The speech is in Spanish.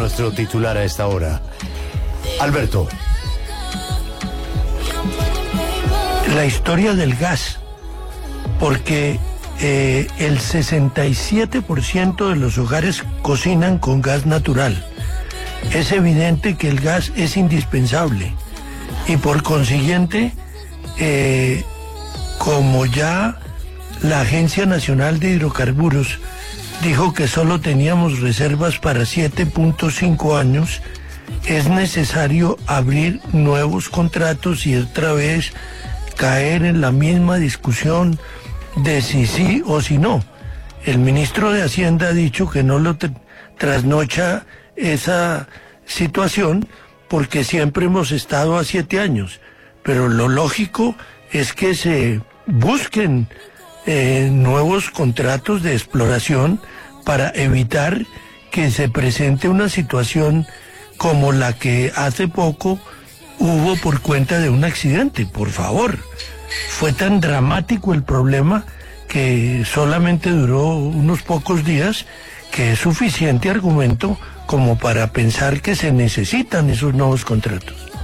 nuestro titular a esta hora. Alberto. La historia del gas, porque el 67% de los hogares cocinan con gas natural. Es evidente que el gas es indispensable y por consiguiente, como ya la Agencia Nacional de Hidrocarburos dijo que solo teníamos reservas para 7.5 años, es necesario abrir nuevos contratos y otra vez caer en la misma discusión de si sí o si no. El ministro de Hacienda ha dicho que no lo trasnocha esa situación porque siempre hemos estado a 7 años, pero lo lógico es que se busquen nuevos contratos de exploración para evitar que se presente una situación como la que hace poco hubo por cuenta de un accidente. Por favor, fue tan dramático el problema que solamente duró unos pocos días, que es suficiente argumento como para pensar que se necesitan esos nuevos contratos.